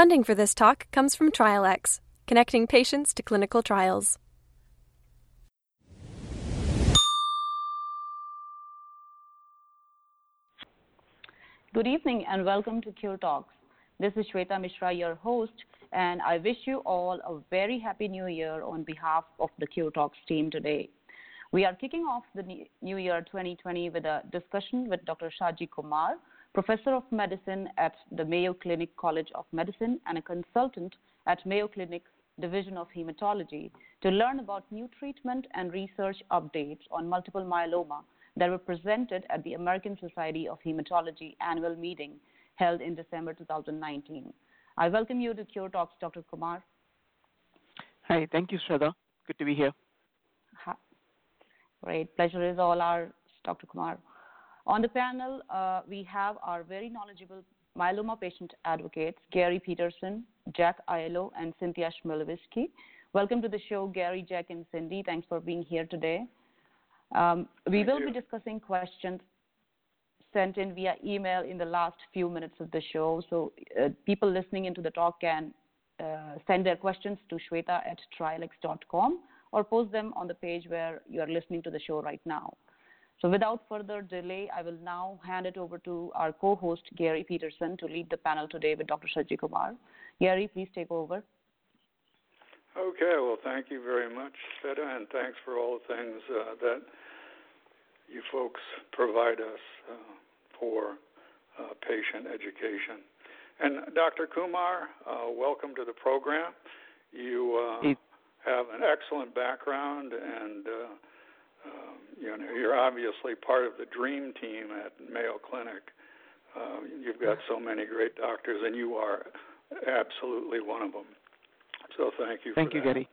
Funding for this talk comes from TrialX, connecting patients to clinical trials. Good evening and welcome to Cure Talks. This is Shweta Mishra, your host, and I wish you all a very happy new year on behalf of the Cure Talks team today. We are kicking off the new year 2020 with a discussion with Dr. Shaji Kumar, Professor of Medicine at the Mayo Clinic College of Medicine and a consultant at Mayo Clinic's Division of Hematology, to learn about new treatment and research updates on multiple myeloma that were presented at the American Society of Hematology annual meeting held in December 2019. I welcome you to Cure Talks, Dr. Kumar. Hi, thank you, Shraddha. Good to be here. Great. Pleasure is all ours, Dr. Kumar. On the panel, we have our very knowledgeable myeloma patient advocates, Gary Peterson, Jack Aiello, and Cynthia Schmielewski. Welcome to the show, Gary, Jack, and Cindy. Thanks for being here today. We will be discussing questions sent in via email in the last few minutes of the show. So people listening into the talk can send their questions to shweta@trialx.com or post them on the page where you are listening to the show right now. So without further delay, I will now hand it over to our co-host, Gary Peterson, to lead the panel today with Dr. Shaji Kumar. Gary, please take over. Okay, well, thank you very much, Shweta, and thanks for all the things that you folks provide us for patient education. And Dr. Kumar, welcome to the program. You have an excellent background, and you're obviously part of the dream team at Mayo Clinic. You've got so many great doctors, and you are absolutely one of them. So thank you for that. Thank you, Gary.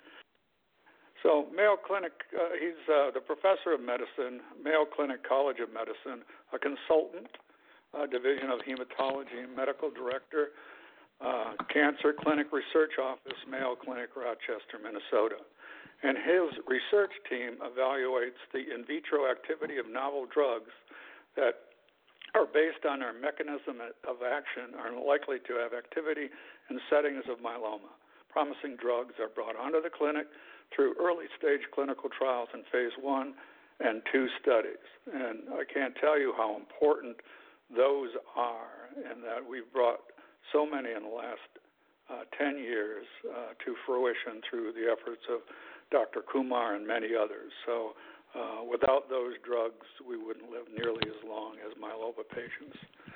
So Mayo Clinic, he's the professor of medicine, Mayo Clinic College of Medicine, a consultant, Division of Hematology, medical director, Cancer Clinic Research Office, Mayo Clinic, Rochester, Minnesota. And his research team evaluates the in vitro activity of novel drugs that are based on their mechanism of action, are likely to have activity in settings of myeloma. Promising drugs are brought onto the clinic through early-stage clinical trials in phase 1 and 2 studies. And I can't tell you how important those are, and that we've brought so many in the last 10 years to fruition through the efforts of Dr. Kumar and many others. So without those drugs, we wouldn't live nearly as long as myeloma patients.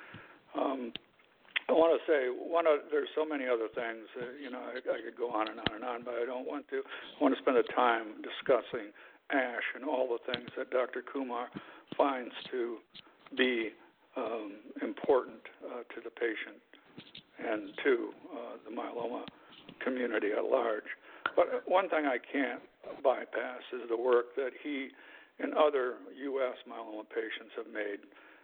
I want to say there's so many other things. I could go on and on and on, but I don't want to. I want to spend the time discussing ASH and all the things that Dr. Kumar finds to be important to the patient and to the myeloma community at large. But one thing I can't bypass is the work that he and other U.S. myeloma patients have made.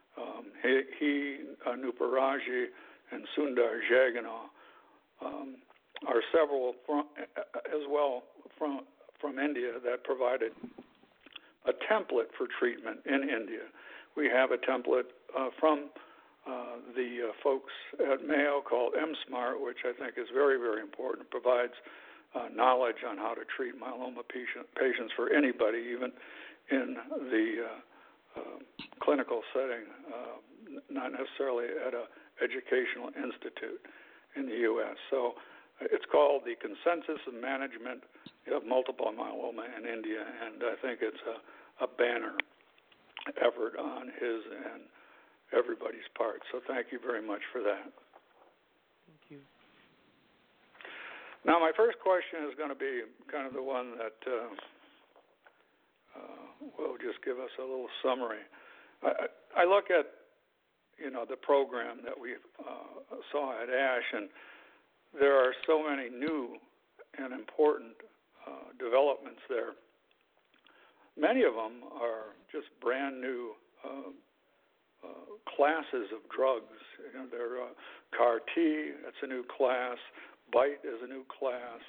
Nupur Raji, and Sundar Jagannath are several as well from India that provided a template for treatment in India. We have a template from the folks at Mayo called MSMART, which I think is very, very important. It provides knowledge on how to treat myeloma patients for anybody, even in the clinical setting, not necessarily at an educational institute in the U.S. So it's called the Consensus of Management of Multiple Myeloma in India, and I think it's a banner effort on his and everybody's part. So thank you very much for that. Thank you. Now, my first question is going to be kind of the one that will just give us a little summary. I look at the program that we saw at ASH, and there are so many new and important developments there. Many of them are just brand new classes of drugs. They're CAR T, that's a new class. BiTE is a new class.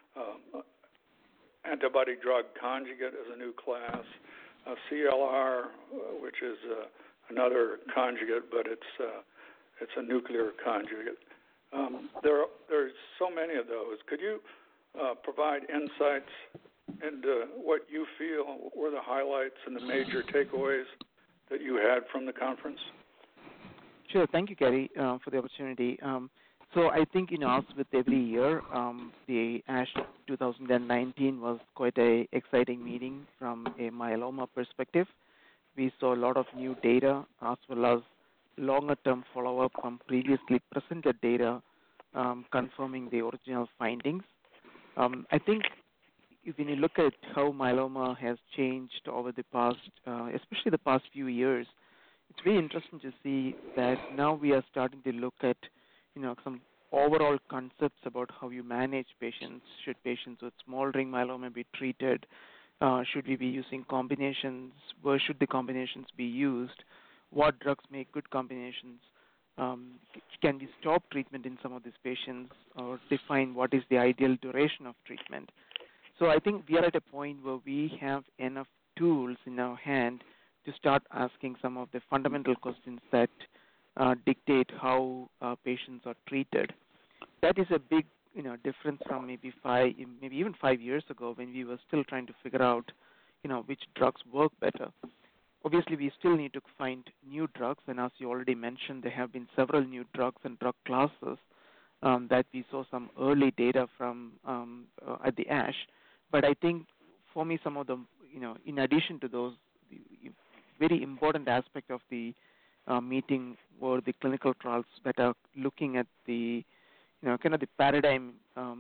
Antibody drug conjugate is a new class. CLR, which is another conjugate, but it's a nuclear conjugate. There's many of those. Could you provide insights into what you feel were the highlights and the major takeaways that you had from the conference? Sure. Thank you, Gary, for the opportunity. So I think, as with every year, the ASH 2019 was quite a exciting meeting from a myeloma perspective. We saw a lot of new data as well as longer-term follow-up from previously presented data confirming the original findings. I think when you look at how myeloma has changed over the past, especially the past few years, it's very interesting to see that now we are starting to look at, some overall concepts about how you manage patients. Should patients with smoldering myeloma be treated? Should we be using combinations? Where should the combinations be used? What drugs make good combinations? Can we stop treatment in some of these patients or define what is the ideal duration of treatment? So I think we are at a point where we have enough tools in our hand to start asking some of the fundamental questions that dictate how patients are treated. That is a big, difference from maybe even 5 years ago when we were still trying to figure out, which drugs work better. Obviously, we still need to find new drugs, and as you already mentioned, there have been several new drugs and drug classes that we saw some early data from at the ASH. But I think for me, some of them, in addition to those, the very important aspect of the meeting were the clinical trials that are looking at the, kind of the paradigm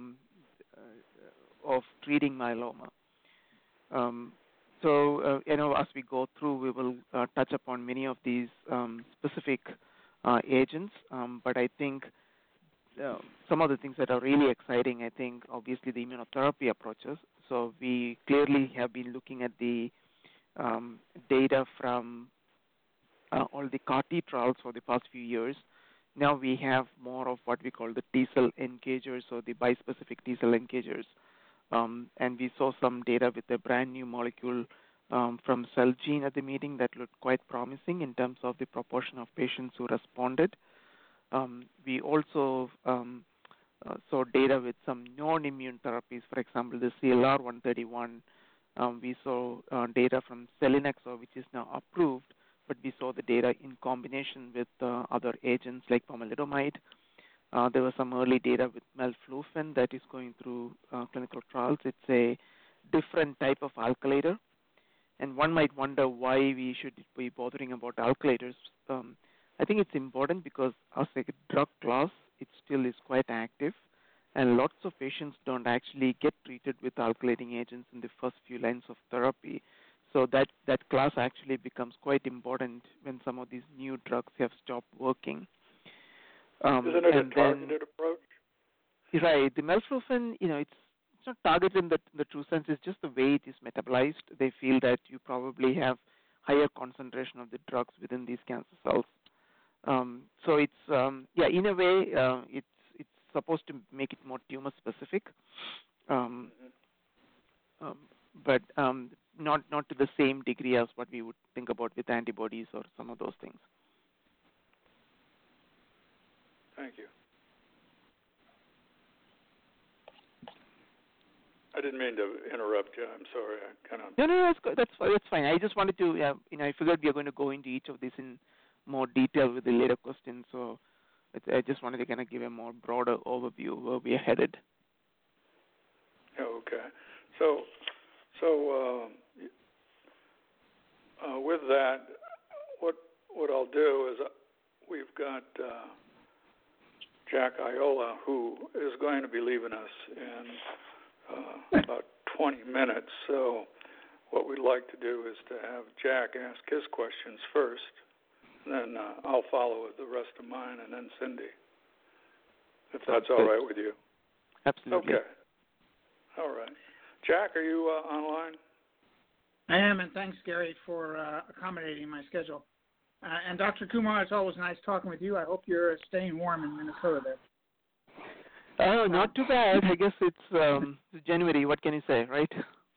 of treating myeloma. So, as we go through, we will touch upon many of these specific agents. But I think some of the things that are really exciting, I think, obviously the immunotherapy approaches. So we clearly have been looking at the data from all the CAR-T trials for the past few years. Now we have more of what we call the T-cell engagers or the bispecific T-cell engagers. And we saw some data with a brand new molecule from Celgene at the meeting that looked quite promising in terms of the proportion of patients who responded. We also saw data with some non-immune therapies, for example, the CLR-131. We saw data from selinexor, which is now approved, but we saw the data in combination with other agents like pomalidomide. There was some early data with melflufen that is going through clinical trials. It's a different type of alkylator, and one might wonder why we should be bothering about alkylators. I think it's important because as a drug class, it still is quite active, and lots of patients don't actually get treated with alkylating agents in the first few lines of therapy. So that class actually becomes quite important when some of these new drugs have stopped working. Isn't it a targeted approach? Right. The melflufen, it's not targeted in the true sense. It's just the way it is metabolized. They feel that you probably have higher concentration of the drugs within these cancer cells. So it's, in a way, it's supposed to make it more tumor specific, but not to the same degree as what we would think about with antibodies or some of those things. Thank you. I didn't mean to interrupt you. I'm sorry. I kind of. No, that's fine. I just wanted to, I figured we are going to go into each of these in more detail with the later questions. So I just wanted to kind of give a more broader overview where we are headed. Okay. So with that, what I'll do is we've got Jack Aiola, who is going to be leaving us in about 20 minutes. So what we'd like to do is to have Jack ask his questions first, and then I'll follow with the rest of mine, and then Cindy, if that's all right with you. Absolutely. Okay. All right. Jack, are you online? I am, and thanks, Gary, for accommodating my schedule. And Dr. Kumar, it's always nice talking with you. I hope you're staying warm in Minnesota there. Oh, not too bad. I guess it's January. What can you say, right?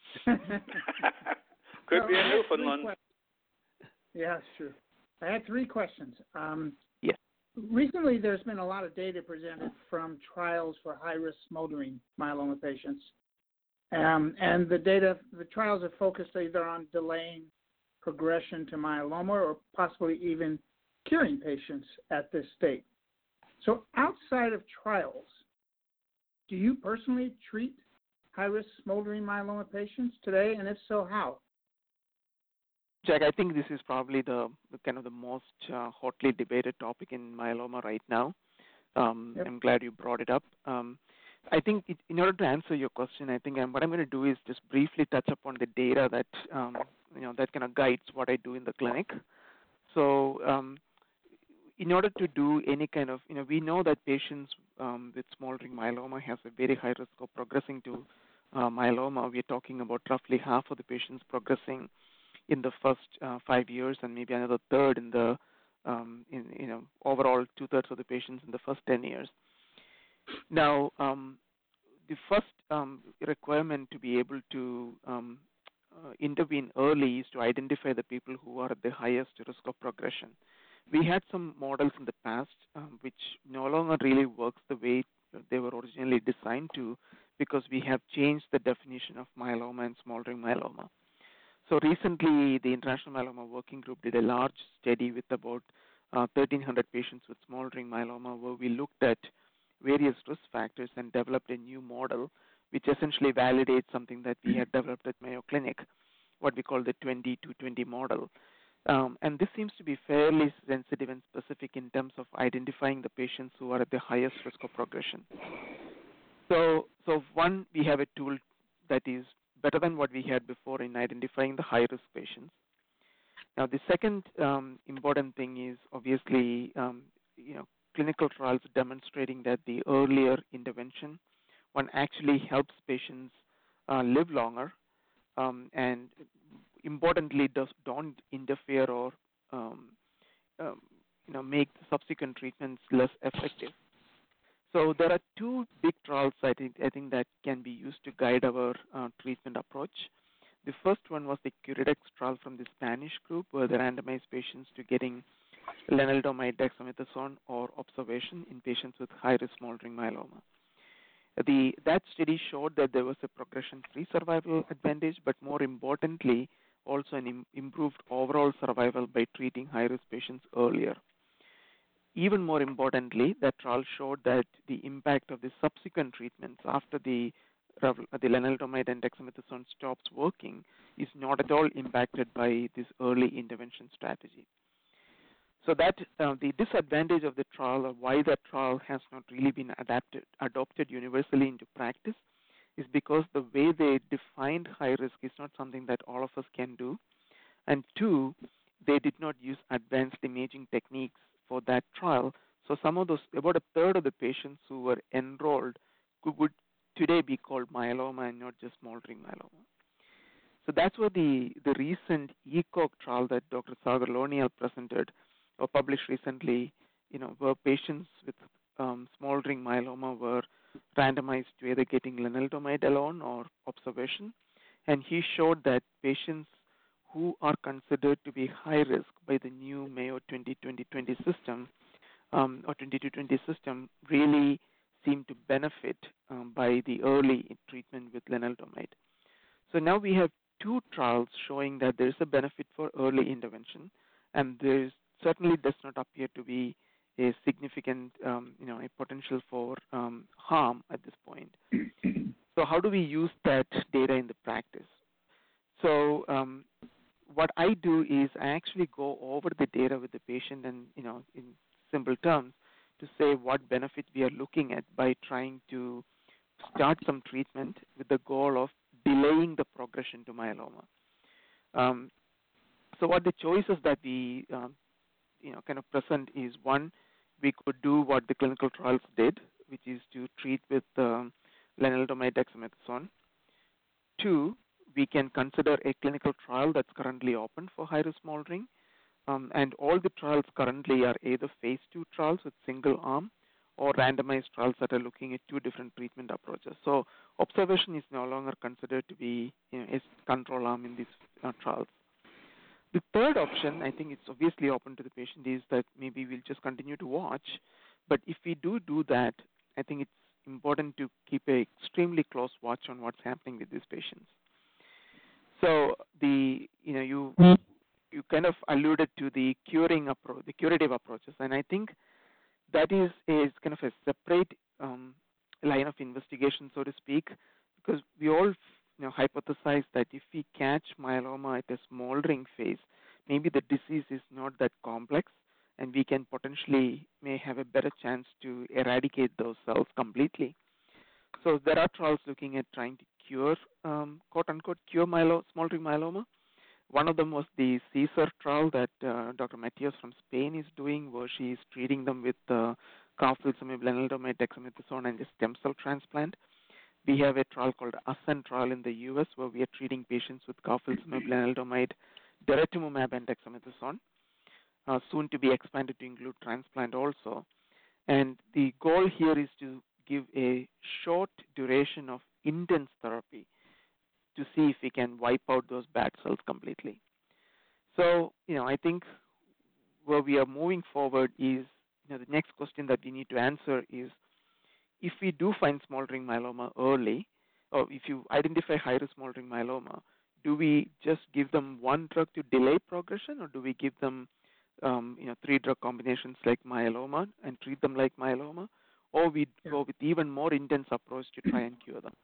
Could be in Newfoundland. Yeah, it's true. I had 3 questions. Yes. Recently, there's been a lot of data presented from trials for high-risk smoldering myeloma patients. And the trials have focused either on delaying progression to myeloma or possibly even curing patients at this state. So outside of trials, do you personally treat high-risk smoldering myeloma patients today, and if so, how? Jack, I think this is probably the kind of the most hotly debated topic in myeloma right now. Yep. I'm glad you brought it up. I think in order to answer your question, I think what I'm going to do is just briefly touch upon the data that that kind of guides what I do in the clinic. So, in order to do any kind of, we know that patients with smoldering myeloma has a very high risk of progressing to myeloma. We're talking about roughly half of the patients progressing in the first 5 years, and maybe another third in the overall 2/3 of the patients in the first 10 years. Now, the first requirement to be able to intervene early is to identify the people who are at the highest risk of progression. We had some models in the past which no longer really works the way they were originally designed to, because we have changed the definition of myeloma and smoldering myeloma. So recently, the International Myeloma Working Group did a large study with about 1,300 patients with smoldering myeloma, where we looked at various risk factors and developed a new model, which essentially validates something that we had developed at Mayo Clinic, what we call the 20-20 model. And this seems to be fairly sensitive and specific in terms of identifying the patients who are at the highest risk of progression. So one, we have a tool that is better than what we had before in identifying the high-risk patients. Now, the second important thing is obviously, clinical trials demonstrating that the earlier intervention, one actually helps patients live longer, and importantly, don't interfere or make subsequent treatments less effective. So there are two big trials I think that can be used to guide our treatment approach. The first one was the CUREDEX trial from the Spanish group, where they randomized patients to getting lenalidomide, dexamethasone, or observation in patients with high-risk smoldering myeloma. That study showed that there was a progression-free survival advantage, but more importantly, also an improved overall survival by treating high-risk patients earlier. Even more importantly, that trial showed that the impact of the subsequent treatments after the lenalidomide and dexamethasone stops working is not at all impacted by this early intervention strategy. So that the disadvantage of the trial, or why that trial has not really been adopted universally into practice, is because the way they defined high risk is not something that all of us can do. And two, they did not use advanced imaging techniques for that trial. So some of those, about a third of the patients who were enrolled would today be called myeloma and not just smoldering myeloma. So that's where the recent ECOG trial that Dr. Sagar Lonial presented or published recently, where patients with smoldering myeloma were randomized to either getting lenalidomide alone or observation. And he showed that patients who are considered to be high risk by the new Mayo 20-20-20 system or 20-20 system really seem to benefit by the early treatment with lenalidomide. So now we have two trials showing that there is a benefit for early intervention, and there certainly does not appear to be a significant, a potential for harm at this point. So how do we use that data in the practice? So what I do is I actually go over the data with the patient and, in simple terms, to say what benefit we are looking at by trying to start some treatment with the goal of delaying the progression to myeloma. So what the choices that we kind of present is, one, we could do what the clinical trials did, which is to treat with lenalidomide dexamethasone. Two, we can consider a clinical trial that's currently open for high-risk smoldering. And all the trials currently are either phase 2 trials with single arm or randomized trials that are looking at two different treatment approaches. So observation is no longer considered to be a control arm in these trials. The third option, I think it's obviously open to the patient, is that maybe we'll just continue to watch. But if we do that, I think it's important to keep a extremely close watch on what's happening with these patients. So you kind of alluded to the curative approaches, and I think that is kind of a separate line of investigation, so to speak, because we all hypothesize that if we catch myeloma at a smoldering phase, maybe the disease is not that complex, and we can potentially may have a better chance to eradicate those cells completely. So there are trials looking at trying to cure, quote-unquote, cure smoldering myeloma. One of them was the CESAR trial that Dr. Matias from Spain is doing, where she is treating them with carfilzomib, lenalidomide, dexamethasone, and a stem cell transplant. We have a trial called ASCEND trial in the U.S. where we are treating patients with carfilzomib, lenalidomide, daratumumab, and dexamethasone, soon to be expanded to include transplant also. And the goal here is to give a short duration of intense therapy to see if we can wipe out those bad cells completely. So, I think where we are moving forward is, the next question that we need to answer is, if we do find smoldering myeloma early, or if you identify high-risk smoldering myeloma, do we just give them one drug to delay progression, or do we give them 3 drug combinations like myeloma and treat them like myeloma, or we go with even more intense approach to try and cure them?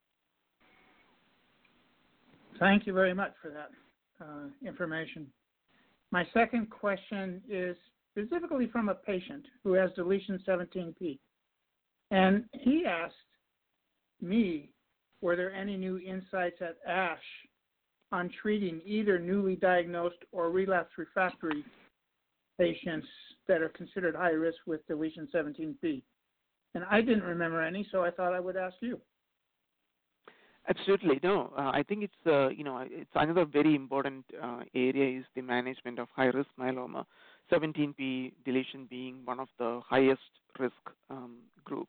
Thank you very much for that information. My second question is specifically from a patient who has deletion 17p. And he asked me, were there any new insights at ASH on treating either newly diagnosed or relapsed refractory patients that are considered high risk with deletion 17p? And I didn't remember any, so I thought I would ask you. Absolutely. No, I think it's it's another very important area is the management of high-risk myeloma, 17p deletion being one of the highest risk groups.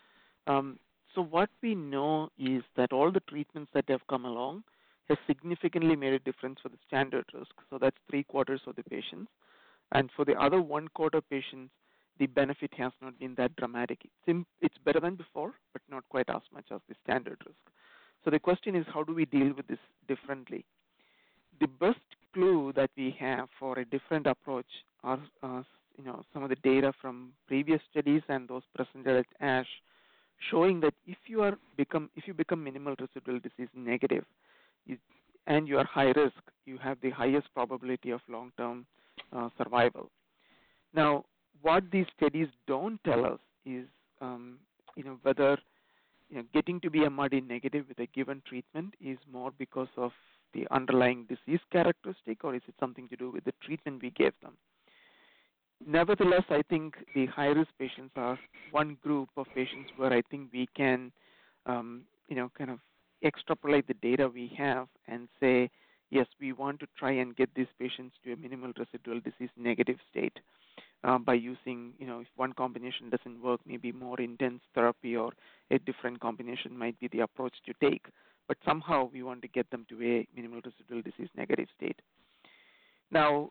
So what we know is that all the treatments that have come along have significantly made a difference for the standard risk. So that's 3/4 of the patients. And for the other 1/4 patients, the benefit has not been that dramatic. It's better than before, but not quite as much as the standard risk. So the question is, how do we deal with this differently? The best clue that we have for a different approach are some of the data from previous studies and those presented at ASH, showing that if you become minimal residual disease negative and you are high risk, you have the highest probability of long-term survival. Now, what these studies don't tell us is whether getting to be MRD negative with a given treatment is more because of the underlying disease characteristic, or is it something to do with the treatment we gave them. Nevertheless, I think the high-risk patients are one group of patients where I think we can, kind of extrapolate the data we have and say, yes, we want to try and get these patients to a minimal residual disease negative state by using, if one combination doesn't work, maybe more intense therapy or a different combination might be the approach to take. But somehow we want to get them to a minimal residual disease negative state. Now,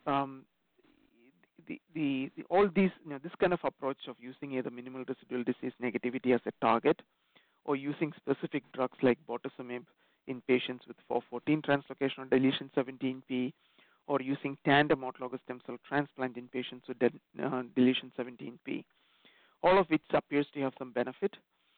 all these, this kind of approach of using either minimal residual disease negativity as a target, or using specific drugs like bortezomib in patients with 414 translocation or deletion 17p, or using tandem autologous stem cell transplant in patients with deletion 17p, all of which appears to have some benefit.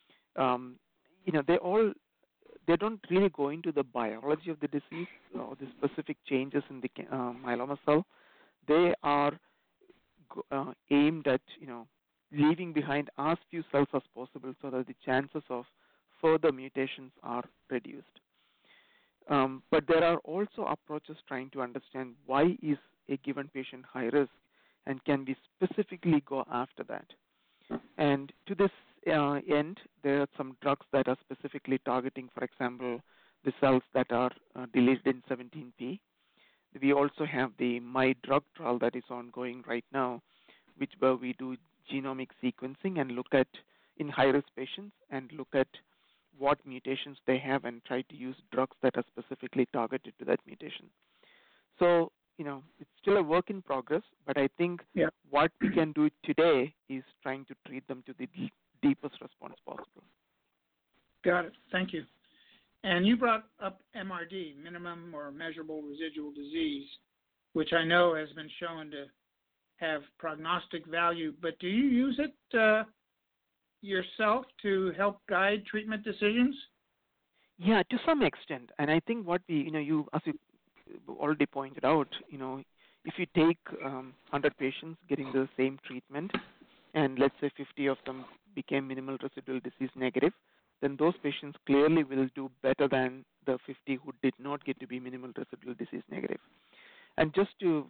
They don't really go into the biology of the disease or the specific changes in the myeloma cell. They are aimed at leaving behind as few cells as possible so that the chances of further mutations are reduced. But there are also approaches trying to understand why is a given patient high risk, and can we specifically go after that. And to this end, there are some drugs that are specifically targeting, for example, the cells that are deleted in 17p. We also have the MyDrug trial that is ongoing right now, where we do genomic sequencing and look at in high-risk patients and look at what mutations they have and try to use drugs that are specifically targeted to that mutation. So, it's still a work in progress, but I think what we can do today is trying to treat them to the deepest response possible. Got it. Thank you. And you brought up MRD, minimum or measurable residual disease, which I know has been shown to have prognostic value, but do you use it yourself to help guide treatment decisions? Yeah, to some extent. And I think what we, as you already pointed out, if you take 100 patients getting the same treatment, and let's say 50 of them became minimal residual disease negative, then those patients clearly will do better than the 50 who did not get to be minimal residual disease negative. And just to,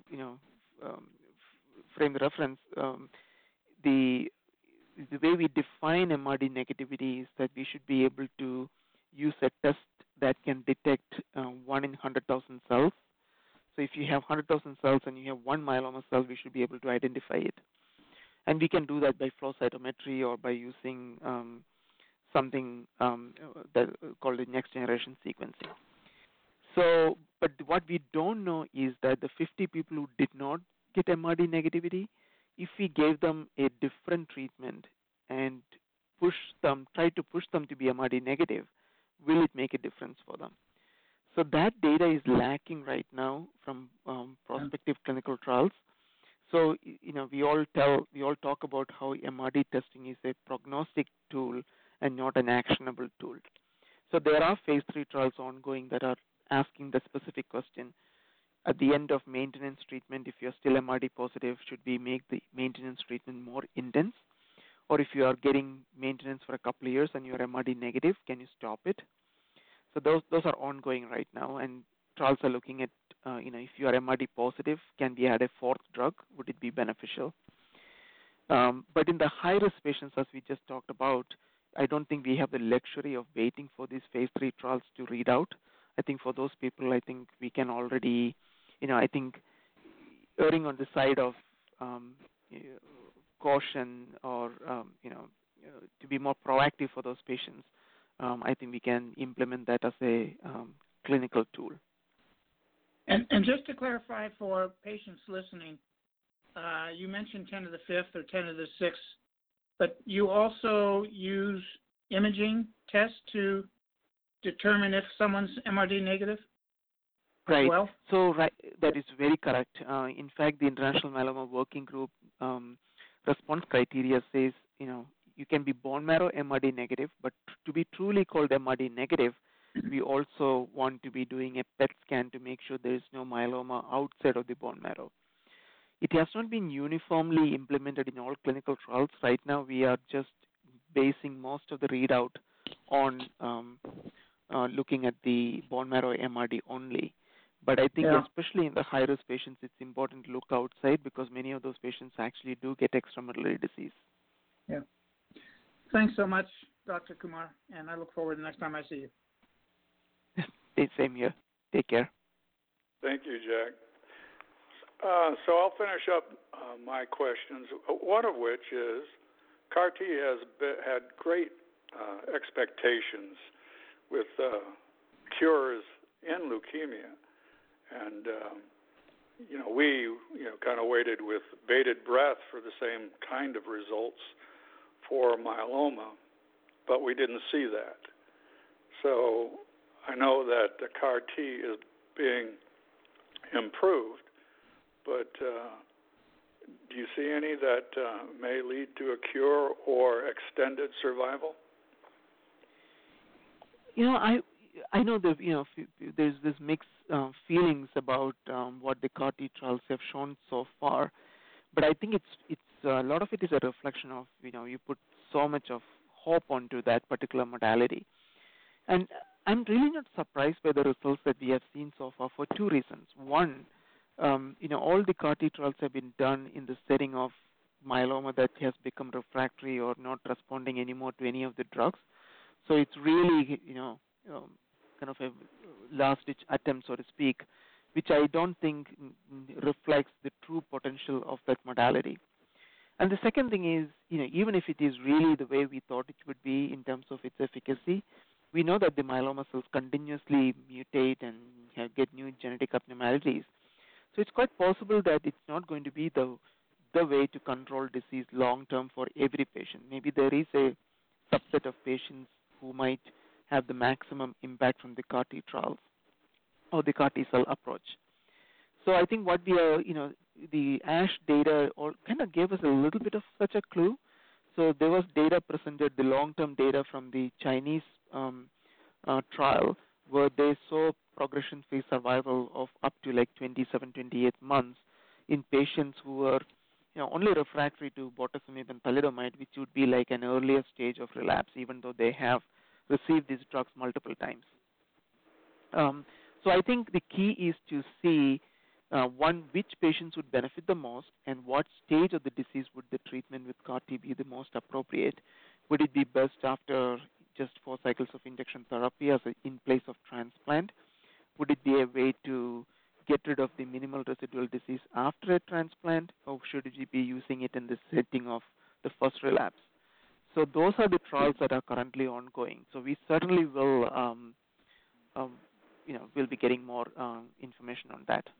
frame the reference, the way we define MRD negativity is that we should be able to use a test that can detect 1 in 100,000 cells. So if you have 100,000 cells and you have one myeloma cell, we should be able to identify it. And we can do that by flow cytometry or by using something that called next generation sequencing. So, but what we don't know is that the 50 people who did not get MRD negativity, if we gave them a different treatment and try to push them to be MRD negative, will it make a difference for them? So that data is lacking right now from prospective clinical trials. So, we all talk about how MRD testing is a prognostic tool and not an actionable tool. So there are phase 3 trials ongoing that are asking the specific question. At the end of maintenance treatment, if you're still MRD positive, should we make the maintenance treatment more intense? Or if you are getting maintenance for a couple of years and you're MRD negative, can you stop it? So those are ongoing right now, and trials are looking at, if you are MRD positive, can we add a fourth drug? Would it be beneficial? But in the high-risk patients, as we just talked about, I don't think we have the luxury of waiting for these phase 3 trials to read out. I think for those people, I think we can already, I think erring on the side of caution or, to be more proactive for those patients, I think we can implement that as a clinical tool. And just to clarify for patients listening, you mentioned 10 to the 5th or 10 to the 6th, but you also use imaging tests to determine if someone's MRD negative? Right. Well? So that is very correct. In fact, the International Myeloma Working Group response criteria says, you can be bone marrow MRD negative, but to be truly called MRD negative, we also want to be doing a PET scan to make sure there is no myeloma outside of the bone marrow. It has not been uniformly implemented in all clinical trials. Right now, we are just basing most of the readout on looking at the bone marrow MRD only. But I think especially in the high-risk patients, it's important to look outside because many of those patients actually do get extramedullary disease. Yeah. Thanks so much, Dr. Kumar, and I look forward to the next time I see you. Same here. Take care. Thank you, Jack. So I'll finish up my questions, one of which is CAR-T has had great expectations with cures in leukemia. And, we kind of waited with bated breath for the same kind of results for myeloma, but we didn't see that. So I know that the CAR-T is being improved, but do you see any that may lead to a cure or extended survival? I know that there's this mixed feelings about what the CAR-T trials have shown so far, but I think it's a lot of it is a reflection of you put so much of hope onto that particular modality, and I'm really not surprised by the results that we have seen so far for two reasons. One, all the CAR-T trials have been done in the setting of myeloma that has become refractory or not responding anymore to any of the drugs. So it's really, kind of a last-ditch attempt, so to speak, which I don't think reflects the true potential of that modality. And the second thing is, even if it is really the way we thought it would be in terms of its efficacy, we know that the myeloma cells continuously mutate and get new genetic abnormalities. So it's quite possible that it's not going to be the way to control disease long term for every patient. Maybe there is a subset of patients who might have the maximum impact from the CAR T trials or the CAR T cell approach. So I think what we are, the ASH data kind of gave us a little bit of such a clue. So there was data presented, the long-term data from the Chinese trial, where they saw progression-free survival of up to like 27, 28 months in patients who were only refractory to bortezomib and thalidomide, which would be like an earlier stage of relapse, even though they have received these drugs multiple times. So I think the key is to see, one, which patients would benefit the most and what stage of the disease would the treatment with CAR T be the most appropriate. Would it be best after just 4 cycles of injection therapy as in place of transplant? Would it be a way to get rid of the minimal residual disease after a transplant, or should we be using it in the setting of the first relapse? So those are the trials that are currently ongoing. So we certainly will, we'll be getting more information on that.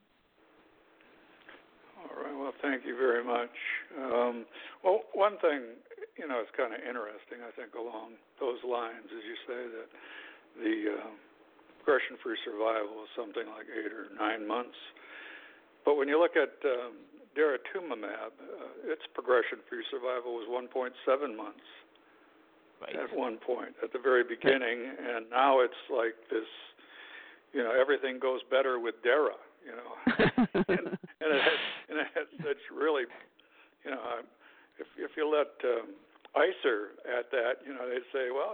All right. Well, thank you very much. Well, one thing, it's kind of interesting, I think, along those lines, is you say that the progression-free survival is something like 8 or 9 months. But when you look at daratumumab, its progression-free survival was 1.7 months at one point, at the very beginning, and now it's like this, everything goes better with Dara, and it has such really, if you let ICER at that, they say, well,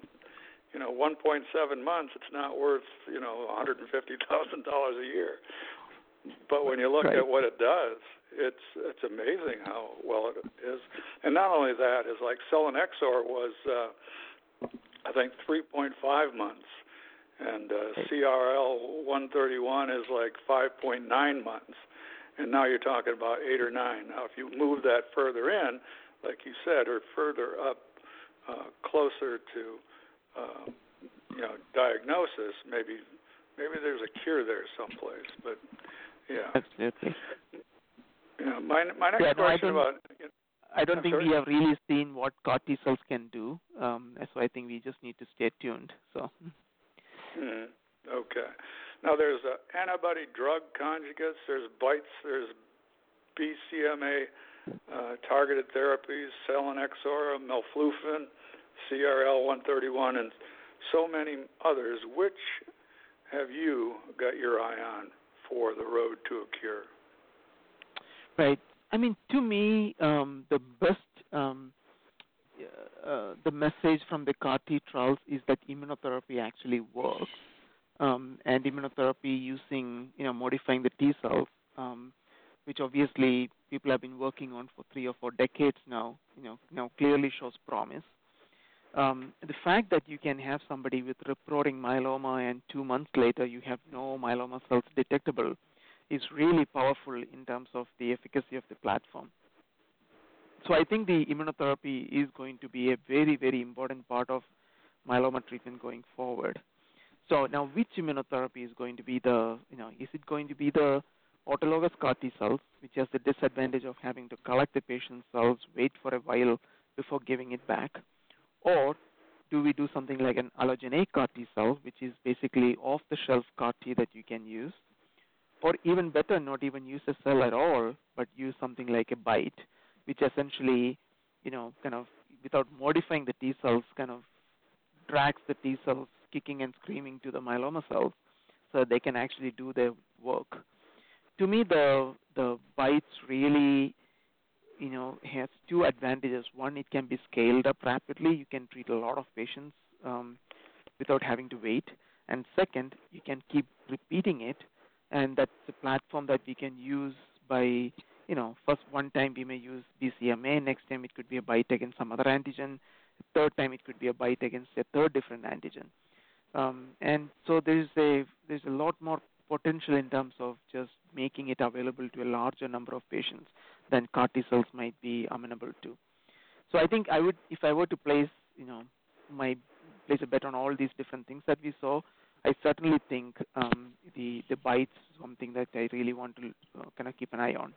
1.7 months, it's not worth, $150,000 a year. But when you look at what it does, it's amazing how well it is. And not only that, is like selinexor was, I think, 3.5 months, and CRL 131 is like 5.9 months, and now you're talking about 8 or 9. Now, if you move that further in, like you said, or further up, closer to diagnosis, maybe there's a cure there someplace. But yeah, absolutely. My next question about. I don't think we have really seen what CAR T cells can do, so I think we just need to stay tuned. So. Okay. Now there's antibody drug conjugates. There's BiTEs. There's BCMA targeted therapies, selinexor, melflufen, CRL 131, and so many others. Which have you got your eye on for the road to a cure? Right. I mean, to me, the best, the message from the CAR T trials is that immunotherapy actually works, and immunotherapy using, modifying the T cells, which obviously people have been working on for 3 or 4 decades now, now clearly shows promise. The fact that you can have somebody with rip-roaring myeloma and 2 months later you have no myeloma cells detectable is really powerful in terms of the efficacy of the platform. So I think the immunotherapy is going to be a very, very important part of myeloma treatment going forward. So now which immunotherapy is going to be the, is it going to be the autologous CAR T cells, which has the disadvantage of having to collect the patient's cells, wait for a while before giving it back? Or do we do something like an allogeneic CAR T cell, which is basically off-the-shelf CAR T that you can use? Or even better, not even use a cell at all, but use something like a BiTE, which essentially, kind of without modifying the T cells, kind of drags the T cells kicking and screaming to the myeloma cells so they can actually do their work. To me, the BiTEs really, has 2 advantages. One, it can be scaled up rapidly. You can treat a lot of patients without having to wait. And second, you can keep repeating it, and that's a platform that we can use by, first one time we may use BCMA, next time it could be a BiTE against some other antigen, third time it could be a BiTE against a third different antigen. And so there's a lot more potential in terms of just making it available to a larger number of patients than CAR T cells might be amenable to. So I think I would, if I were to place, place a bet on all these different things that we saw, I certainly think the BiTEs, something that I really want to kind of keep an eye on.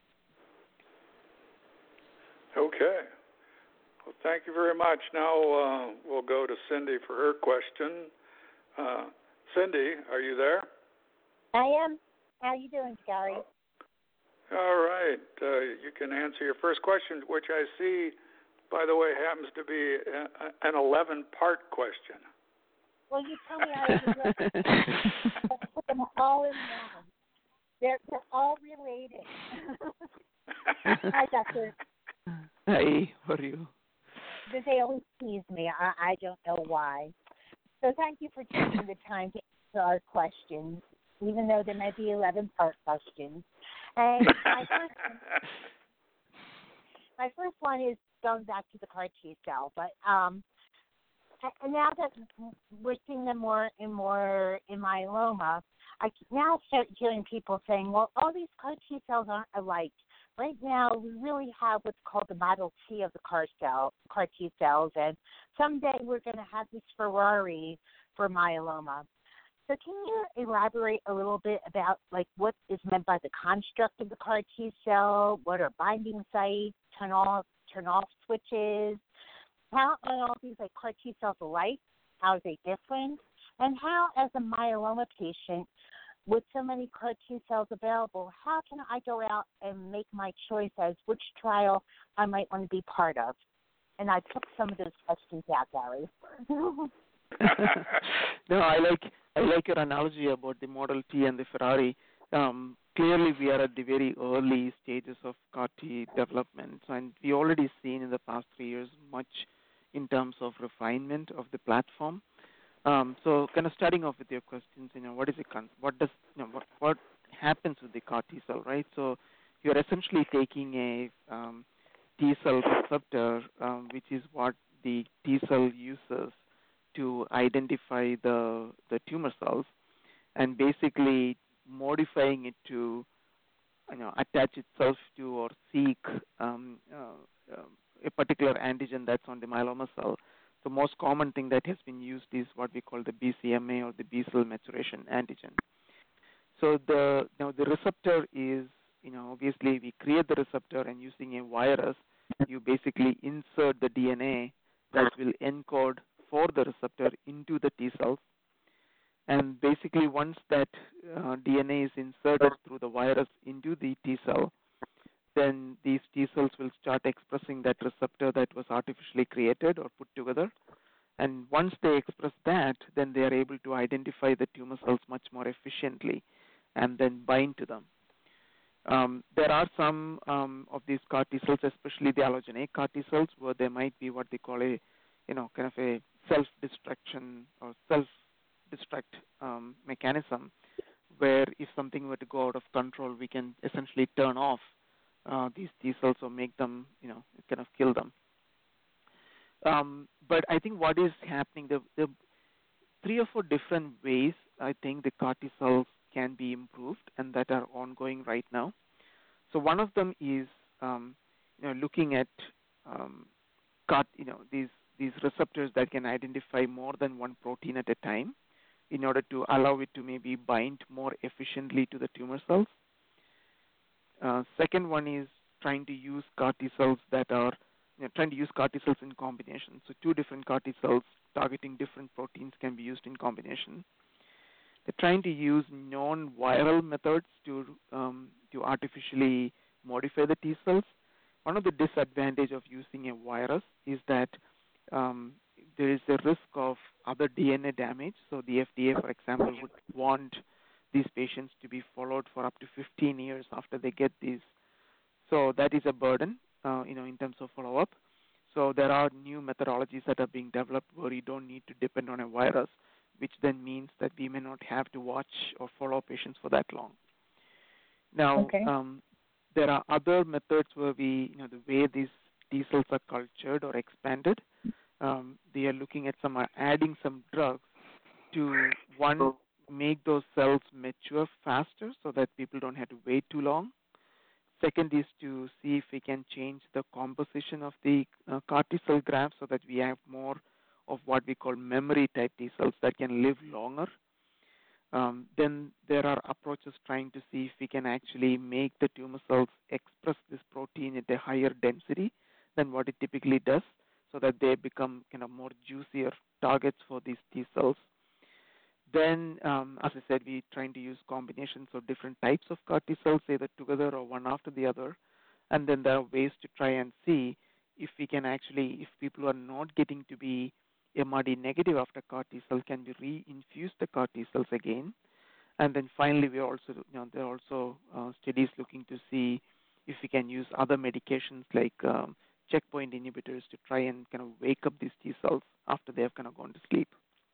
Okay. Well, thank you very much. Now we'll go to Cindy for her question. Cindy, are you there? I am. How are you doing, Gary? All right. You can answer your first question, which I see, by the way, happens to be an 11-part question. Well, you told me I was put them all in one. They're all related. Hi, Doctor. Hi, how are you? They always tease me. I don't know why. So thank you for taking the time to answer our questions, even though there might be 11-part questions. And my first one is going back to the CAR T cell, but now that we're seeing them more and more in myeloma, I now start hearing people saying, well, all these CAR T cells aren't alike. Right now, we really have what's called the Model T of the CAR T cells, and someday we're going to have this Ferrari for myeloma. So can you elaborate a little bit about what is meant by the construct of the CAR T cell? What are binding sites, turn off switches? How are all these CAR T cells alike? How are they different? And how, as a myeloma patient, with so many CAR T cells available, how can I go out and make my choice as which trial I might want to be part of? And I took some of those questions out, Gary. No, I like your analogy about the Model T and the Ferrari. Clearly, we are at the very early stages of CAR T development, and we already seen in the past 3 years much in terms of refinement of the platform. So, kind of starting off with your questions, what happens with the CAR T cell, right? So, you're essentially taking a T cell receptor, which is what the T cell uses to identify the tumor cells, and basically modifying it to attach itself to or seek a particular antigen that's on the myeloma cell. The most common thing that has been used is what we call the BCMA, or the B cell maturation antigen. So the receptor is, obviously we create the receptor, and using a virus, you basically insert the DNA that will encode for the receptor into the T cells. And basically once that DNA is inserted through the virus into the T cell, then these T cells will start expressing that receptor that was artificially created or put together. And once they express that, then they are able to identify the tumor cells much more efficiently and then bind to them. There are some of these CAR T cells, especially the allogeneic CAR T cells, where there might be what they call a, kind of a self-destruction or self-destruct mechanism, where if something were to go out of control, we can essentially turn off these T cells or make them, kind of kill them. But I think what is happening, the 3 or 4 different ways I think the CAR T cells can be improved, and that are ongoing right now. So one of them is, looking at these receptors that can identify more than one protein at a time, in order to allow it to maybe bind more efficiently to the tumor cells. Second one is trying to use CAR T cells that are, trying to use CAR T cells in combination. So 2 different CAR T cells targeting different proteins can be used in combination. They're trying to use non-viral methods to artificially modify the T cells. One of the disadvantages of using a virus is that there is a risk of other DNA damage. So the FDA, for example, would want these patients to be followed for up to 15 years after they get these. So that is a burden, in terms of follow-up. So there are new methodologies that are being developed where you don't need to depend on a virus, which then means that we may not have to watch or follow patients for that long. Now, okay. There are other methods where the way these T cells are cultured or expanded, they are looking at adding some drugs to, one, make those cells mature faster so that people don't have to wait too long. Second is to see if we can change the composition of the CAR T cell graft so that we have more of what we call memory type T cells that can live longer. Then there are approaches trying to see if we can actually make the tumor cells express this protein at a higher density than what it typically does, so that they become kind of more juicier targets for these T cells. Then, as I said, we're trying to use combinations of different types of CAR T cells, either together or one after the other. And then there are ways to try and see if we can actually, if people are not getting to be MRD negative after CAR T cell, can we reinfuse the CAR T cells again? And then finally, we are also, there are also studies looking to see if we can use other medications like checkpoint inhibitors to try and kind of wake up these T cells after they have kind of gone to sleep.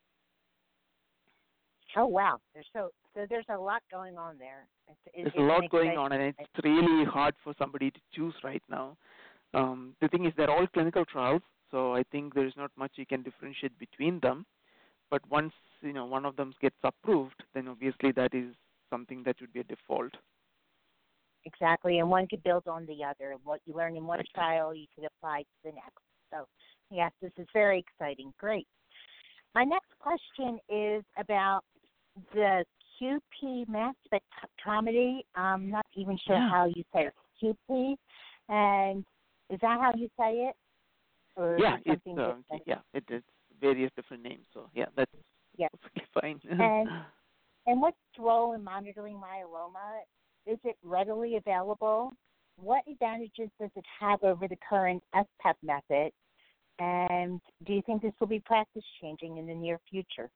Oh wow! So there's a lot going on there. There's a lot going on, and it's really hard for somebody to choose right now. The thing is, they're all clinical trials, so I think there's not much you can differentiate between them. But once one of them gets approved, then obviously that is something that would be a default. Exactly, and one could build on the other. What you learn in one Right. trial, you could apply to the next. So, yes, this is very exciting. Great. My next question is about the QP mass spectrometry. I'm not even sure how you say it. QP, and is that how you say it? Or Yeah, is it something it's various different names. So yeah, that's perfectly fine. And what's its role in monitoring myeloma? Is it readily available? What advantages does it have over the current SPEP method? And do you think this will be practice changing in the near future?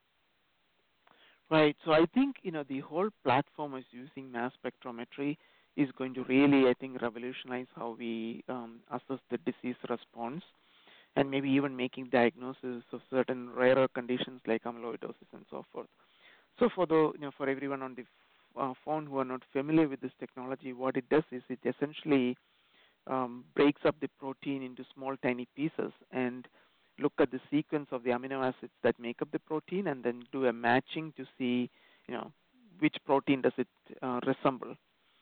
Right. So I think the whole platform is using mass spectrometry is going to really, I think, revolutionize how we assess the disease response, and maybe even making diagnosis of certain rarer conditions like amyloidosis and so forth. So for everyone on the phone who are not familiar with this technology, what it does is it essentially breaks up the protein into small tiny pieces and look at the sequence of the amino acids that make up the protein, and then do a matching to see which protein does it resemble.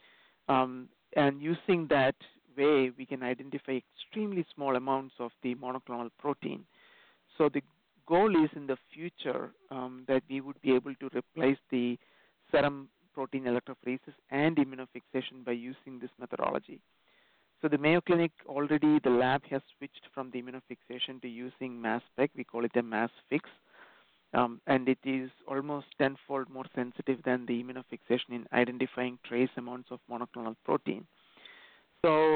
And using that way, we can identify extremely small amounts of the monoclonal protein. So the goal is in the future that we would be able to replace the serum protein electrophoresis and immunofixation by using this methodology. So the Mayo Clinic already, the lab has switched from the immunofixation to using mass spec. We call it a mass fix. And it is almost tenfold more sensitive than the immunofixation in identifying trace amounts of monoclonal protein. So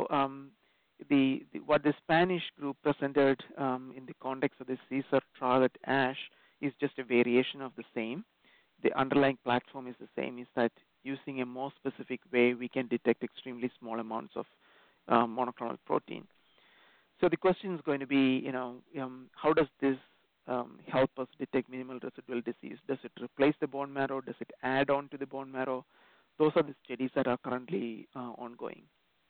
what the Spanish group presented in the context of the CSER trial at ASH is just a variation of the same. The underlying platform is the same, is that using a more specific way, we can detect extremely small amounts of monoclonal protein. So the question is going to be, how does this help us detect minimal residual disease? Does it replace the bone marrow? Does it add on to the bone marrow? Those are the studies that are currently ongoing.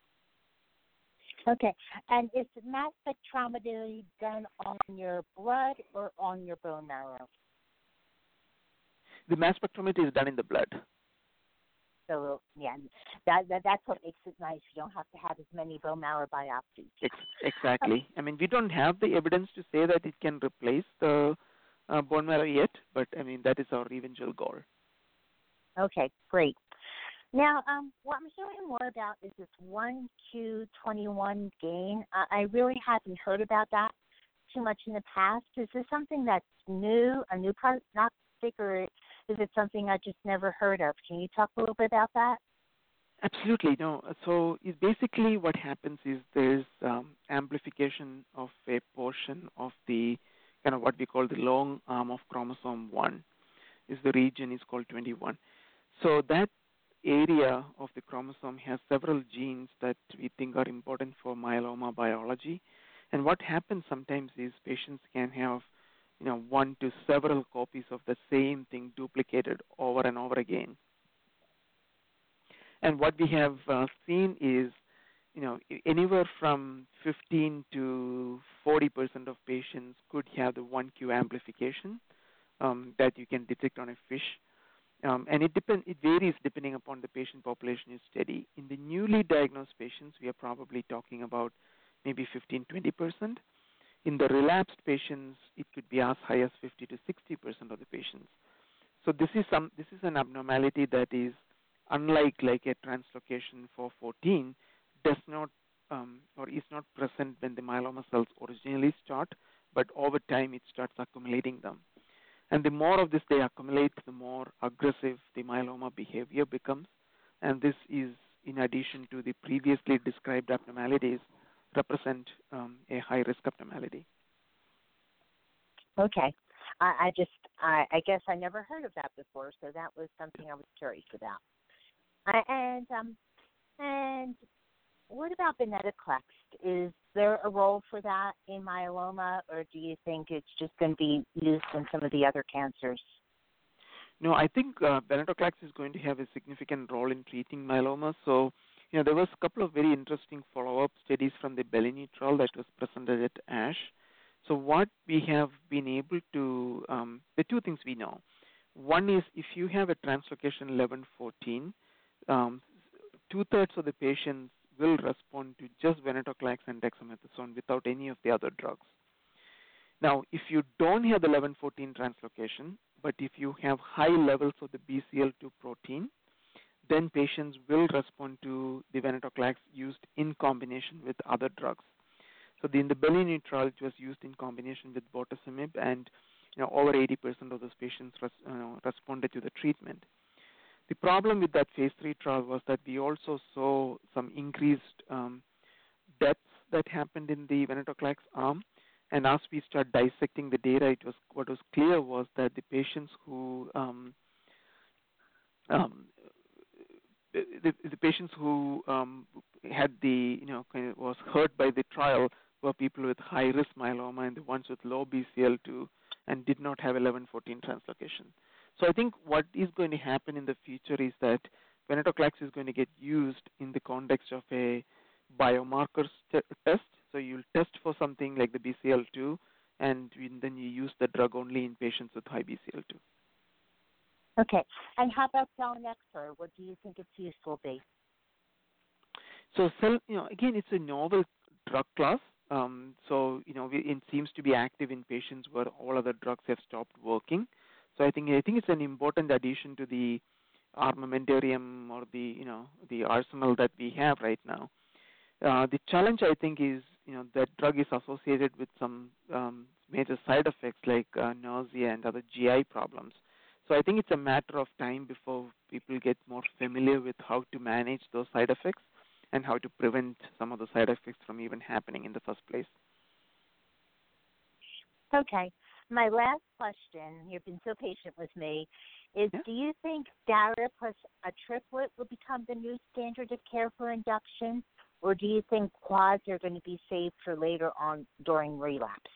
Okay. And is the mass spectrometry done on your blood or on your bone marrow? The mass spectrometry is done in the blood. So, yeah, that's what makes it nice. You don't have to have as many bone marrow biopsies. Exactly. I mean, we don't have the evidence to say that it can replace the bone marrow yet, but, I mean, that is our eventual goal. Okay, great. Now, what I'm hearing more about is this 1Q21 gain. I really haven't heard about that too much in the past. Is this something that's new, a new prognostic, or is it something I just never heard of? Can you talk a little bit about that? Absolutely. No. So basically what happens is there's amplification of a portion of the kind of what we call the long arm of chromosome 1. Is the region is called 21. So that area of the chromosome has several genes that we think are important for myeloma biology. And what happens sometimes is patients can have one to several copies of the same thing duplicated over and over again. And what we have seen is, anywhere from 15 to 40% of patients could have the 1Q amplification that you can detect on a FISH. And it varies depending upon the patient population you study. In the newly diagnosed patients, we are probably talking about maybe 15-20%. In the relapsed patients, it could be as high as 50 to 60% of the patients. So this is an abnormality that is unlike like a translocation for 14, does not or is not present when the myeloma cells originally start, but over time it starts accumulating them. And the more of this they accumulate, the more aggressive the myeloma behavior becomes. And this is in addition to the previously described abnormalities represent a high-risk abnormality. Okay. I guess I never heard of that before, so that was something I was curious about. And what about venetoclax? Is there a role for that in myeloma, or do you think it's just going to be used in some of the other cancers? No, I think venetoclax is going to have a significant role in treating myeloma. So, there was a couple of very interesting follow-up studies from the Bellini trial that was presented at ASH. So what we have been able to, the two things we know. One is if you have a translocation 11-14, 2/3 of the patients will respond to just venetoclax and dexamethasone without any of the other drugs. Now, if you don't have the 11-14 translocation, but if you have high levels of the BCL2 protein, then patients will respond to the venetoclax used in combination with other drugs. So in the Bellini trial, it was used in combination with bortezomib, and over 80% of those patients responded to the treatment. The problem with that phase 3 trial was that we also saw some increased deaths that happened in the venetoclax arm. And as we start dissecting the data, what was clear was that the patients who had was hurt by the trial were people with high risk myeloma and the ones with low BCL2 and did not have 11-14 translocation. So I think what is going to happen in the future is that venetoclax is going to get used in the context of a biomarkers test. So you'll test for something like the BCL2, and then you use the drug only in patients with high BCL2. Okay. And how about selinexor? What do you think its use will be? So, again, it's a novel drug class. It seems to be active in patients where all other drugs have stopped working. So I think it's an important addition to the armamentarium or the arsenal that we have right now. The challenge, I think, is that drug is associated with some major side effects like nausea and other GI problems. So I think it's a matter of time before people get more familiar with how to manage those side effects and how to prevent some of the side effects from even happening in the first place. Okay. My last question, you've been so patient with me, is do you think Dara plus a triplet will become the new standard of care for induction, or do you think quads are going to be saved for later on during relapse?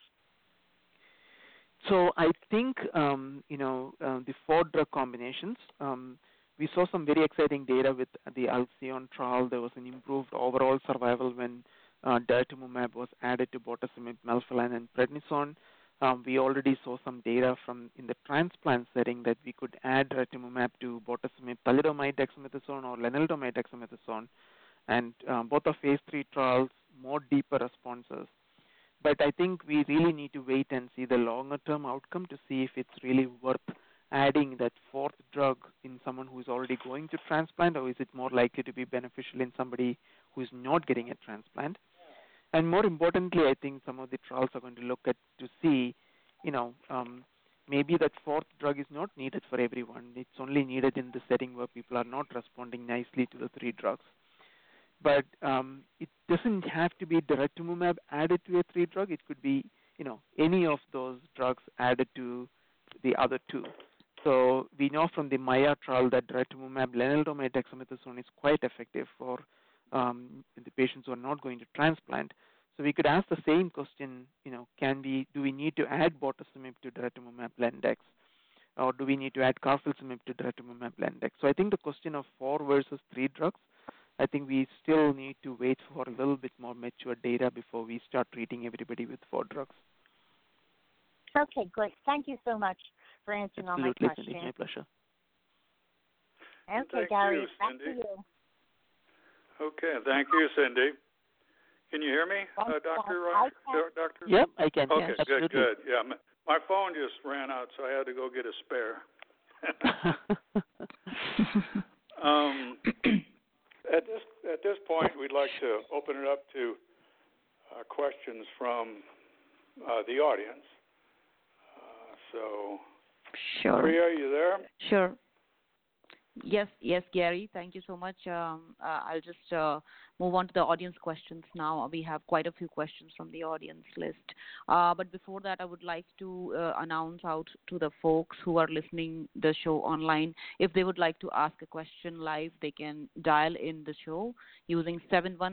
So I think, the 4 drug combinations, we saw some very exciting data with the Alcyone trial. There was an improved overall survival when daratumumab was added to bortezomib, melphalan, and prednisone. We already saw some data in the transplant setting that we could add daratumumab to bortezomib, thalidomide dexamethasone, or lenalidomide dexamethasone, and both are phase 3 trials, more deeper responses. But I think we really need to wait and see the longer-term outcome to see if it's really worth adding that 4th drug in someone who's already going to transplant, or is it more likely to be beneficial in somebody who's not getting a transplant. And more importantly, I think some of the trials are going to look at to see, maybe that 4th drug is not needed for everyone. It's only needed in the setting where people are not responding nicely to the 3 drugs. But it doesn't have to be daratumumab added to a 3 drug. It could be, any of those drugs added to the other 2. So we know from the Maya trial that daratumumab, lenalidomide dexamethasone is quite effective for the patients who are not going to transplant. So we could ask the same question, do we need to add bortezomib to daratumumab lendex, or do we need to add carfilzomib to daratumumab lendex? So I think the question of 4 versus 3 drugs, I think we still need to wait for a little bit more mature data before we start treating everybody with 4 drugs. Okay, great. Thank you so much for answering all my questions. Cindy, my pleasure. Okay, Gary, back to you. Okay, thank you, Cindy. Can you hear me, Dr. Doctor? Yep, I can. Okay, yes, good. Yeah, my phone just ran out, so I had to go get a spare. At this point, we'd like to open it up to questions from the audience. Sure. Priya, are you there? Sure. Yes, Gary. Thank you so much. I'll just move on to the audience questions now. We have quite a few questions from the audience list. But before that, I would like to announce out to the folks who are listening the show online, if they would like to ask a question live, they can dial in the show using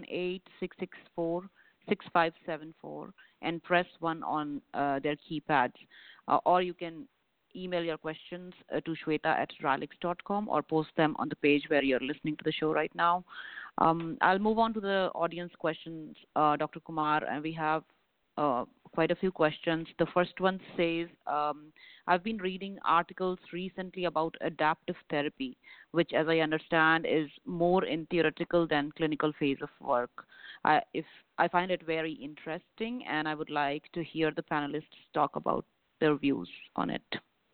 718-664-6574 and press 1 on their keypads. Or you can email your questions to shweta@ralix.com or post them on the page where you're listening to the show right now. I'll move on to the audience questions, Dr. Kumar, and we have quite a few questions. The first one says, I've been reading articles recently about adaptive therapy, which, as I understand, is more in theoretical than clinical phase of work. I find it very interesting, and I would like to hear the panelists talk about their views on it.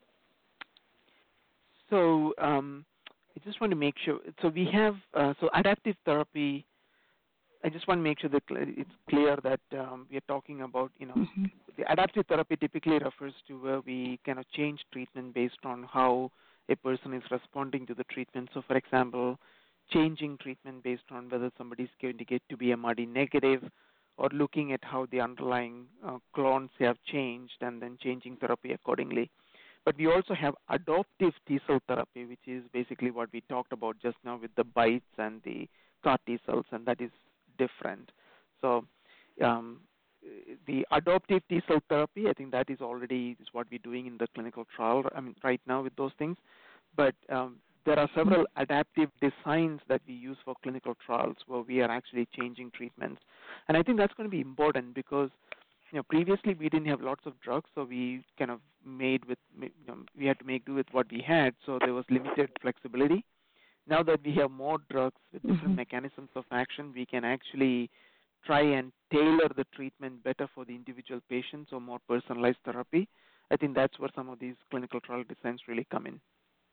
So I just want to make sure. So we have so adaptive therapy. I just want to make sure that it's clear that we are talking about, the adaptive therapy typically refers to where we kind of change treatment based on how a person is responding to the treatment. So, for example, changing treatment based on whether somebody is going to get to be MRD negative, or looking at how the underlying clones have changed and then changing therapy accordingly. But we also have adoptive T-cell therapy, which is basically what we talked about just now with the BiTEs and the CAR T-cells, and that is different. So the adoptive T-cell therapy, I think that is already is what we're doing in the clinical trial, right now with those things. But there are several adaptive designs that we use for clinical trials where we are actually changing treatments. And I think that's going to be important because previously we didn't have lots of drugs, so we kind of we had to make do with what we had, so there was limited flexibility. Now that we have more drugs with different mechanisms of action, we can actually try and tailor the treatment better for the individual patients, or more personalized therapy. I think that's where some of these clinical trial designs really come in.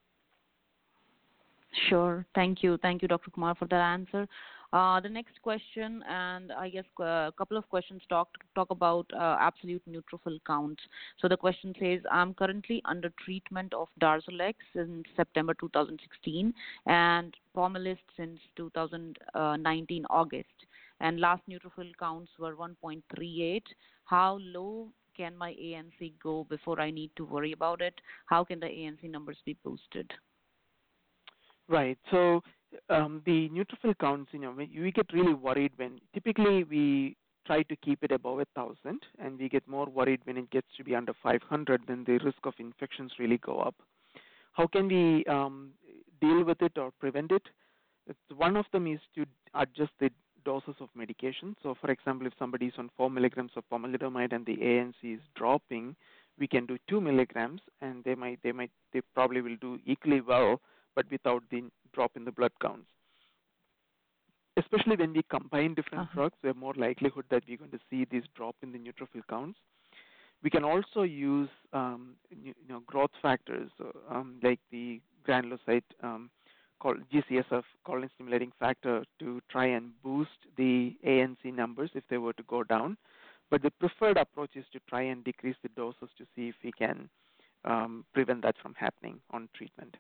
Sure. Thank you, Dr. Kumar, for that answer. The next question, and I guess a couple of questions talk about absolute neutrophil counts. So the question says, I'm currently under treatment of Darzalex since September 2016 and Pomalyst since 2019 August. And last neutrophil counts were 1.38. How low can my ANC go before I need to worry about it? How can the ANC numbers be boosted? Right. So the neutrophil counts, we get really worried when typically we try to keep it above 1,000, and we get more worried when it gets to be under 500. Then the risk of infections really go up. How can we deal with it or prevent it? One of them is to adjust the doses of medication. So, for example, if somebody is on 4 milligrams of pomalidomide and the ANC is dropping, we can do 2 milligrams, and they probably will do equally well, but without the drop in the blood counts. Especially when we combine different drugs, we have more likelihood that we're going to see this drop in the neutrophil counts. We can also use growth factors like the granulocyte called GCSF, colon stimulating factor, to try and boost the ANC numbers if they were to go down. But the preferred approach is to try and decrease the doses to see if we can prevent that from happening on treatment.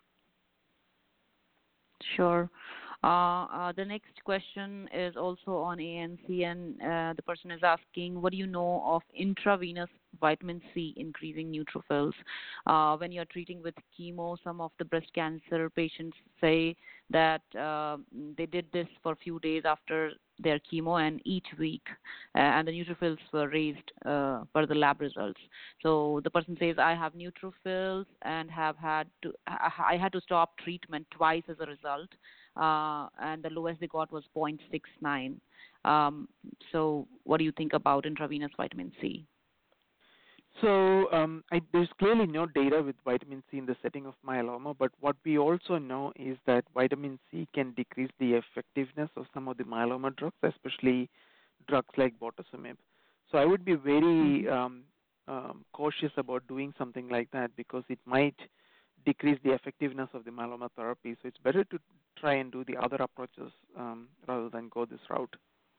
Sure. The next question is also on ANC, and the person is asking, what do you know of intravenous vitamin C increasing neutrophils? When you're treating with chemo, some of the breast cancer patients say that they did this for a few days after their chemo and each week, and the neutrophils were raised per the lab results. So the person says, I have neutrophils and I had to stop treatment twice as a result, and the lowest they got was 0.69. So what do you think about intravenous vitamin C? So there's clearly no data with vitamin C in the setting of myeloma, but what we also know is that vitamin C can decrease the effectiveness of some of the myeloma drugs, especially drugs like bortezomib. So I would be very cautious about doing something like that because it might decrease the effectiveness of the myeloma therapy. So it's better to try and do the other approaches rather than go this route.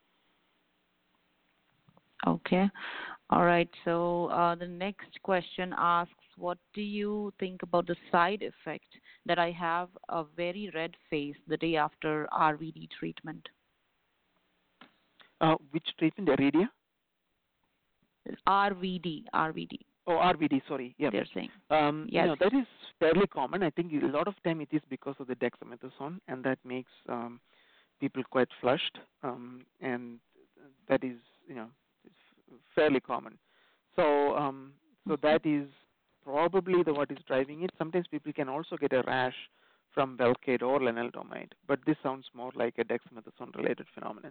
Okay. All right. So the next question asks, what do you think about the side effect that I have a very red face the day after RVD treatment? Which treatment? Iridia? RVD. Oh, RVD, sorry. Yeah. They're saying. Yes. That is fairly common. I think a lot of time it is because of the dexamethasone, and that makes people quite flushed, and that is, fairly common. So, so that is probably what is driving it. Sometimes people can also get a rash from Velcade or lenalidomide, but this sounds more like a dexamethasone-related phenomenon.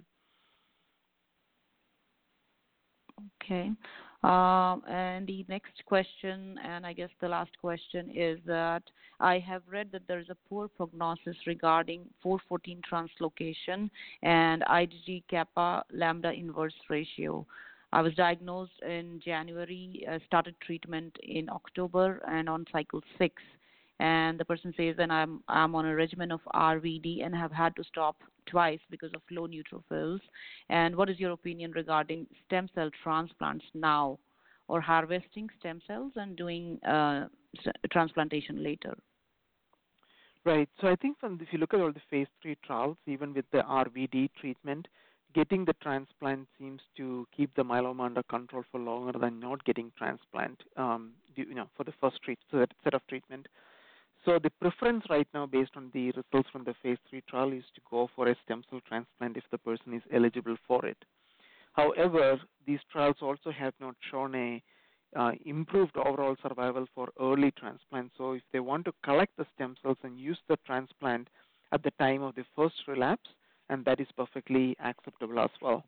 Okay. And the next question, and I guess the last question, is that I have read that there is a poor prognosis regarding 414 translocation and IgG kappa lambda inverse ratio. I was diagnosed in January, started treatment in October, and on cycle 6. And the person says that I'm on a regimen of RVD and have had to stop twice because of low neutrophils. And what is your opinion regarding stem cell transplants now, or harvesting stem cells and doing transplantation later? Right. So I think if you look at all the phase 3 trials, even with the RVD treatment, getting the transplant seems to keep the myeloma under control for longer than not getting transplant, for the first set of treatment. So the preference right now, based on the results from the phase 3 trial, is to go for a stem cell transplant if the person is eligible for it. However, these trials also have not shown a improved overall survival for early transplant. So if they want to collect the stem cells and use the transplant at the time of the first relapse, and that is perfectly acceptable as well.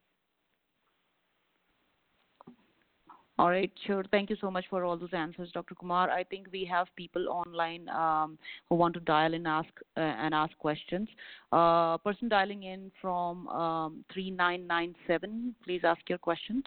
All right, sure. Thank you so much for all those answers, Dr. Kumar. I think we have people online who want to dial in and ask questions. Person dialing in from 3997, please ask your questions.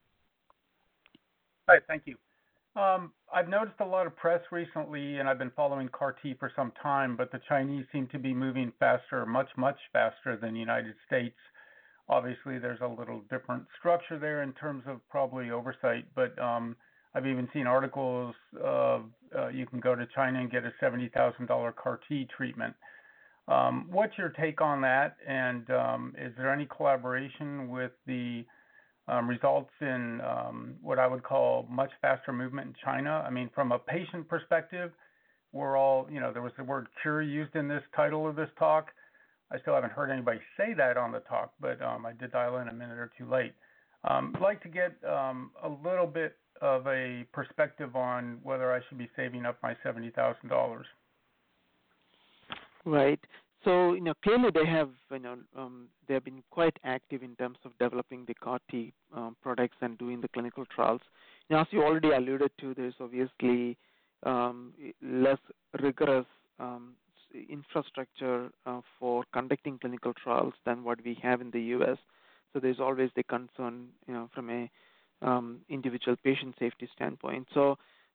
Hi, thank you. I've noticed a lot of press recently, and I've been following CAR-T for some time, but the Chinese seem to be moving faster, much, much faster than the United States. Obviously, there's a little different structure there in terms of probably oversight, but I've even seen articles of you can go to China and get a $70,000 CAR-T treatment. What's your take on that? And is there any collaboration with the results in what I would call much faster movement in China? I mean, from a patient perspective, we're all, there was the word cure used in this title of this talk. I still haven't heard anybody say that on the talk, but I did dial in a minute or two late. I'd like to get a little bit of a perspective on whether I should be saving up my $70,000. Right. So, clearly they have been quite active in terms of developing the CAR-T products and doing the clinical trials. As you already alluded to, there's obviously less rigorous infrastructure for conducting clinical trials than what we have in the U.S. So there's always the concern, from a individual patient safety standpoint. So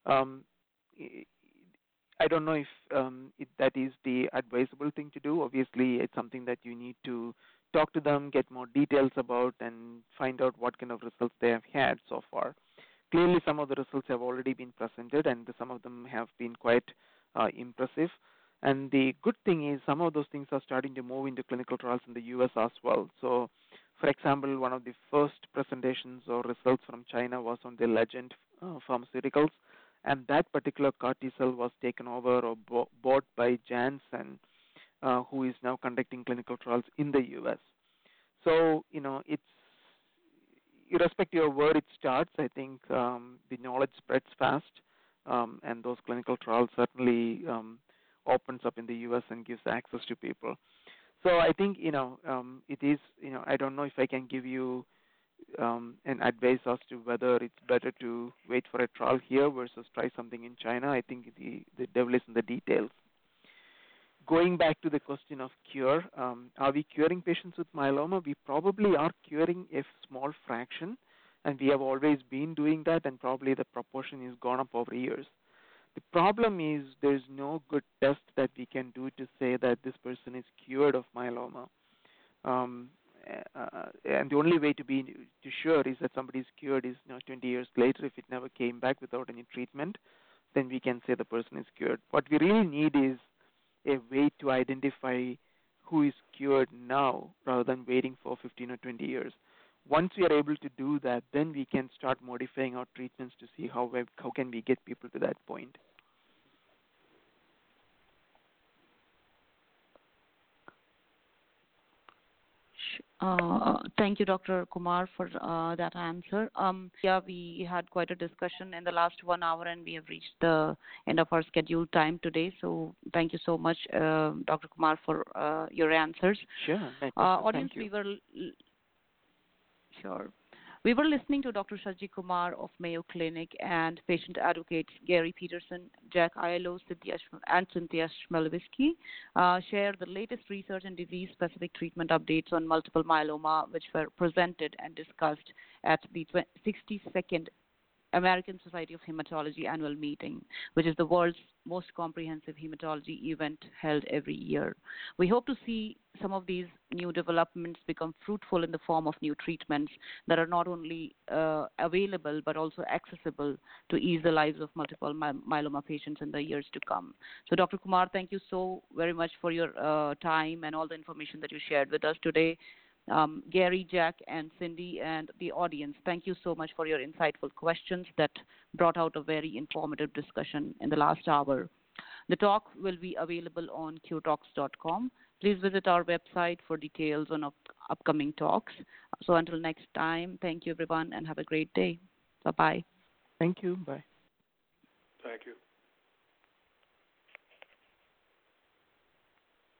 I don't know if that is the advisable thing to do. Obviously, it's something that you need to talk to them, get more details about, and find out what kind of results they have had so far. Clearly, some of the results have already been presented, and some of them have been quite impressive. And the good thing is some of those things are starting to move into clinical trials in the U.S. as well. So, for example, one of the first presentations or results from China was on the Legend Pharmaceuticals, and that particular CAR-T cell was taken over or bought by Janssen, who is now conducting clinical trials in the U.S. So, it's irrespective of where it starts, I think the knowledge spreads fast, and those clinical trials certainly opens up in the U.S. and gives access to people. So I think, it is, I don't know if I can give you an advice as to whether it's better to wait for a trial here versus try something in China. I think the devil is in the details. Going back to the question of cure, are we curing patients with myeloma? We probably are curing a small fraction, and we have always been doing that, and probably the proportion has gone up over years. The problem is there's no good test that we can do to say that this person is cured of myeloma. And the only way to be sure is that somebody is cured is 20 years later. If it never came back without any treatment, then we can say the person is cured. What we really need is a way to identify who is cured now rather than waiting for 15 or 20 years. Once we are able to do that, then we can start modifying our treatments to see how can we get people to that point. Thank you, Dr. Kumar, for that answer. We had quite a discussion in the last 1 hour, and we have reached the end of our scheduled time today. So thank you so much, Dr. Kumar, for your answers. Sure. Audience, thank you. We were listening to Dr. Shaji Kumar of Mayo Clinic and patient advocates Gary Peterson, Jack Aiello, and Cynthia Chmielewski share the latest research and disease-specific treatment updates on multiple myeloma, which were presented and discussed at the 62nd American Society of Hematology annual meeting, which is the world's most comprehensive hematology event held every year. We hope to see some of these new developments become fruitful in the form of new treatments that are not only available but also accessible to ease the lives of multiple myeloma patients in the years to come. So, Dr. Kumar, thank you so very much for your time and all the information that you shared with us today. Gary, Jack, and Cindy, and the audience, thank you so much for your insightful questions that brought out a very informative discussion in the last hour. The talk will be available on qtalks.com. Please visit our website for details on upcoming talks. So until next time, thank you, everyone, and have a great day. Bye-bye. Thank you. Bye. Thank you.